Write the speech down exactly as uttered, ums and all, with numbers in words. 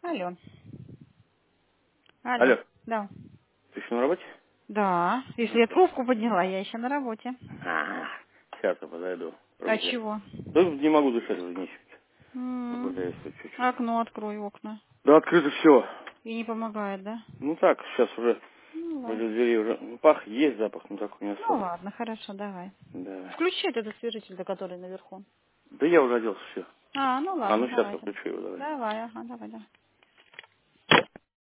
Алло. Алло. Алло, Да. ты еще на работе? Да. Если я трубку подняла, я еще на работе. А, сейчас я подойду. А Прогуляюсь. чего? Да не могу дышать уже нечем. М, Прогуляюсь хоть чуть-чуть. Окно открой, окна. Да открыто все. И не помогает, да? Ну так, сейчас уже Ну возле ладно. двери уже. Ну, пах есть запах, но такой не Ну особо. ладно, хорошо, давай. Да. Включи этот освежитель, который наверху. Да я уже оделся, все. А, ну А ладно, ну сейчас давай я тогда. включу его, давай. Давай, ага, давай, да.